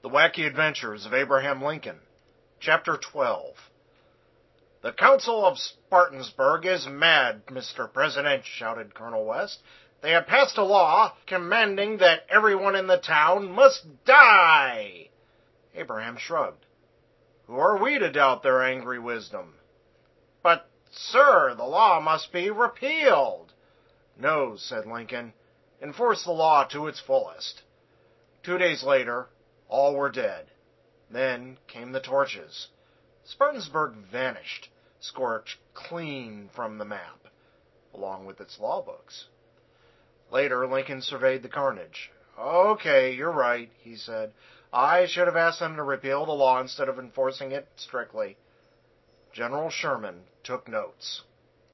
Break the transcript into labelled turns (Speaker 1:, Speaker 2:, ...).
Speaker 1: The Wacky Adventures of Abraham Lincoln, Chapter 12. "The Council of Spartansburg is mad, Mr. President," shouted Colonel West. "They have passed a law commanding that everyone in the town must die." Abraham shrugged. "Who are we to doubt their angry wisdom?" "But, sir, the law must be repealed." "No," said Lincoln. "Enforce the law to its fullest." 2 days later, all were dead. Then came the torches. Spartansburg vanished, scorched clean from the map, along with its law books. Later, Lincoln surveyed the carnage. "Okay, you're right," he said. "I should have asked them to repeal the law instead of enforcing it strictly." General Sherman took notes.